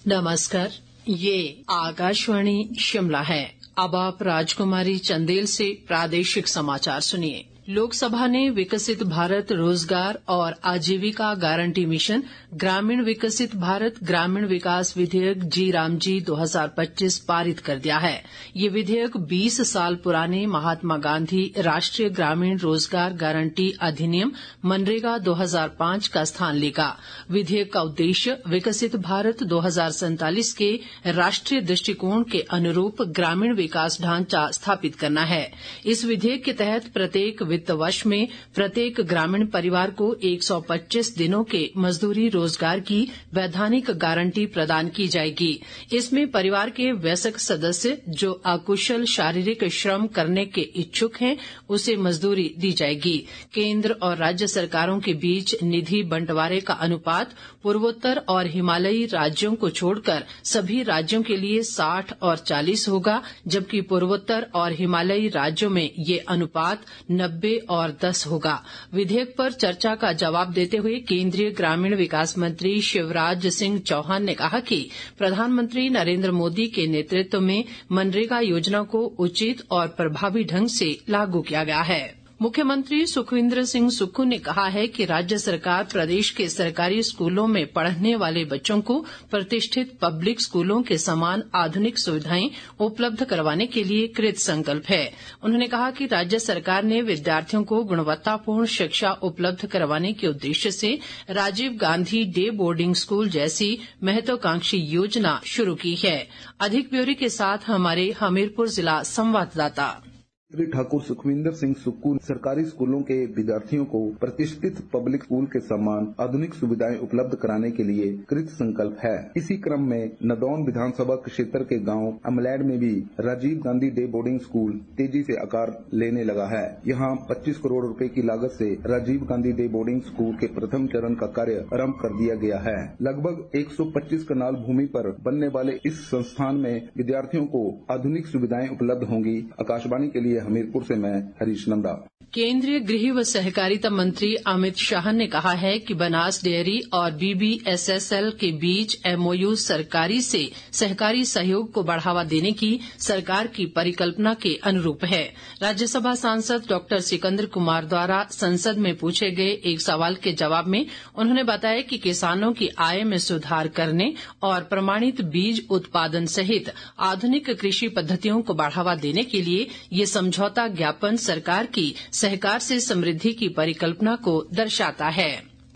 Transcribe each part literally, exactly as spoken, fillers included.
नमस्कार, ये आकाशवाणी शिमला है। अब आप राजकुमारी चंदेल से प्रादेशिक समाचार सुनिए। लोकसभा ने विकसित भारत रोजगार और आजीविका गारंटी मिशन ग्रामीण विकसित भारत ग्रामीण विकास विधेयक जी रामजी दो हज़ार पच्चीस पारित कर दिया है। ये विधेयक बीस साल पुराने महात्मा गांधी राष्ट्रीय ग्रामीण रोजगार गारंटी अधिनियम मनरेगा दो हज़ार पांच का स्थान लेगा। विधेयक का उद्देश्य विकसित भारत दो हज़ार सैंतालीस के राष्ट्रीय दृष्टिकोण के अनुरूप ग्रामीण विकास ढांचा स्थापित करना है। इस विधेयक के तहत प्रत्येक वित्त वर्ष में प्रत्येक ग्रामीण परिवार को एक सौ पच्चीस दिनों के मजदूरी रोजगार की वैधानिक गारंटी प्रदान की जाएगी। इसमें परिवार के वयस्क सदस्य जो अकुशल शारीरिक श्रम करने के इच्छुक हैं, उसे मजदूरी दी जाएगी। केंद्र और राज्य सरकारों के बीच निधि बंटवारे का अनुपात पूर्वोत्तर और हिमालयी राज्यों को छोड़कर सभी राज्यों के लिए साठ और चालीस होगा, जबकि पूर्वोत्तर और हिमालयी राज्यों में ये अनुपात नब्बे और दस होगा। विधेयक पर चर्चा का जवाब देते हुए केंद्रीय ग्रामीण विकास मंत्री शिवराज सिंह चौहान ने कहा कि प्रधानमंत्री नरेंद्र मोदी के नेतृत्व में मनरेगा योजना को उचित और प्रभावी ढंग से लागू किया गया है। मुख्यमंत्री सुखविंदर सिंह सुक्खू ने कहा है कि राज्य सरकार प्रदेश के सरकारी स्कूलों में पढ़ने वाले बच्चों को प्रतिष्ठित पब्लिक स्कूलों के समान आधुनिक सुविधाएं उपलब्ध करवाने के लिए कृत संकल्प है। उन्होंने कहा कि राज्य सरकार ने विद्यार्थियों को गुणवत्तापूर्ण शिक्षा उपलब्ध करवाने के उद्देश्य से Rajiv Gandhi day boarding school जैसी महत्वाकांक्षी योजना शुरू की है। अधिक ब्यौरे के साथ हमारे हमीरपुर जिला संवाददाता। श्री ठाकुर सुखविंदर सिंह सुक्खू सरकारी स्कूलों के विद्यार्थियों को प्रतिष्ठित पब्लिक स्कूल के समान आधुनिक सुविधाएं उपलब्ध कराने के लिए कृत संकल्प है। इसी क्रम में नदौन विधानसभा क्षेत्र के गांव अमलैड में भी Rajiv Gandhi day boarding school तेजी से आकार लेने लगा है। यहां पच्चीस करोड़ रुपए की लागत से Rajiv Gandhi day boarding school के प्रथम चरण का कार्य आरंभ कर दिया गया है। लगभग एक सौ पच्चीस कनाल भूमि पर बनने वाले इस संस्थान में विद्यार्थियों को आधुनिक सुविधाएं उपलब्ध होंगी। आकाशवाणी के लिए हमीरपुर से मैं हरीश नंदा। केंद्रीय गृह व सहकारिता मंत्री अमित शाह ने कहा है कि बनास डेयरी और बीबीएसएसएल के बीच एमओयू सरकारी से सहकारी सहयोग को बढ़ावा देने की सरकार की परिकल्पना के अनुरूप है। राज्यसभा सांसद डॉक्टर सिकंदर कुमार द्वारा संसद में पूछे गए एक सवाल के जवाब में उन्होंने बताया कि किसानों की आय में सुधार करने और प्रमाणित बीज उत्पादन सहित आधुनिक कृषि पद्धतियों को बढ़ावा देने के लिए ये समझौता ज्ञापन सरकार की सहकार से समृद्धि की परिकल्पना को दर्शाता है।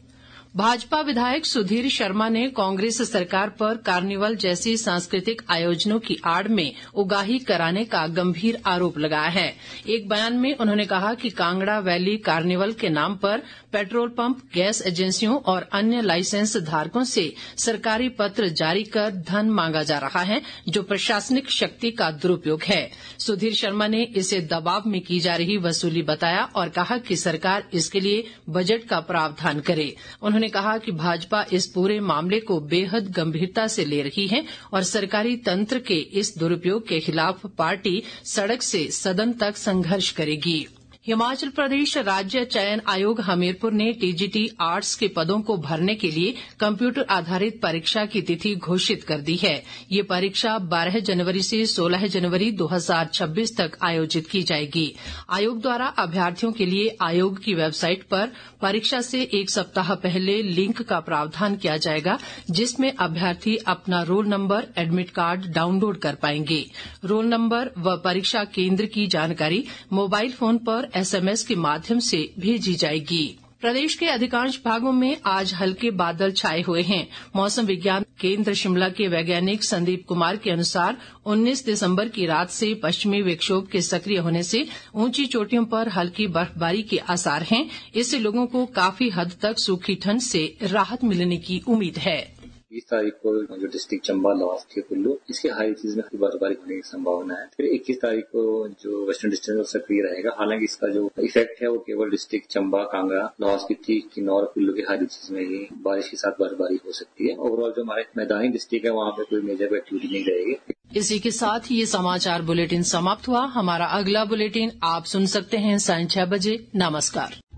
भाजपा विधायक सुधीर शर्मा ने कांग्रेस सरकार पर कार्निवल जैसी सांस्कृतिक आयोजनों की आड़ में उगाही कराने का गंभीर आरोप लगाया है। एक बयान में उन्होंने कहा कि कांगड़ा वैली कार्निवल के नाम पर पेट्रोल पंप, गैस एजेंसियों और अन्य लाइसेंस धारकों से सरकारी पत्र जारी कर धन मांगा जा रहा है, जो प्रशासनिक शक्ति का दुरुपयोग है। सुधीर शर्मा ने इसे दबाव में की जा रही वसूली बताया और कहा कि सरकार इसके लिए बजट का प्रावधान करे। उन्होंने कहा कि भाजपा इस पूरे मामले को बेहद गंभीरता से ले रही है और सरकारी तंत्र के इस दुरुपयोग के खिलाफ पार्टी सड़क से सदन तक संघर्ष करेगी। हिमाचल प्रदेश राज्य चयन आयोग हमीरपुर ने टीजीटी आर्ट्स के पदों को भरने के लिए कंप्यूटर आधारित परीक्षा की तिथि घोषित कर दी है। ये परीक्षा बारह जनवरी से सोलह जनवरी दो हज़ार छब्बीस तक आयोजित की जाएगी। आयोग द्वारा अभ्यर्थियों के लिए आयोग की वेबसाइट पर परीक्षा से एक सप्ताह पहले लिंक का प्रावधान किया जाएगा, जिसमें अभ्यर्थी अपना roll number, admit card download कर पाएंगे। रोल नंबर व परीक्षा केंद्र की जानकारी मोबाइल फोन पर एसएमएस के माध्यम से भेजी जाएगी। प्रदेश के अधिकांश भागों में आज हल्के बादल छाए हुए हैं। मौसम विज्ञान केंद्र शिमला के वैज्ञानिक संदीप कुमार के अनुसार उन्नीस दिसंबर की रात से पश्चिमी विक्षोभ के सक्रिय होने से ऊंची चोटियों पर हल्की बर्फबारी के आसार हैं। इससे लोगों को काफी हद तक सूखी ठंड से राहत मिलने की उम्मीद है। बीस तारीख को जो डिस्ट्रिक्ट चंबा, लाहौल के कुल्लू, इसके हाई सीज में बर्फबारी होने की संभावना है। फिर इक्कीस तारीख को जो वेस्टर्न डिस्टेंस सक्रिय रहेगा। हालांकि इसका जो इफेक्ट है वो केवल डिस्ट्रिक्ट चंबा, कांगड़ा, लाहौल स्पीति, किन्नौर, कुल्लू के हाई सीज में ही बारिश के साथ बर्फबारी हो सकती है। ओवरऑल जो हमारे मैदानी डिस्ट्रिक्ट है वहां पे कोई मेजर एक्टिविटी नहीं रहेगी। इसी के साथ ये समाचार बुलेटिन समाप्त हुआ। हमारा अगला बुलेटिन आप सुन सकते हैं साढ़े छह बजे। नमस्कार।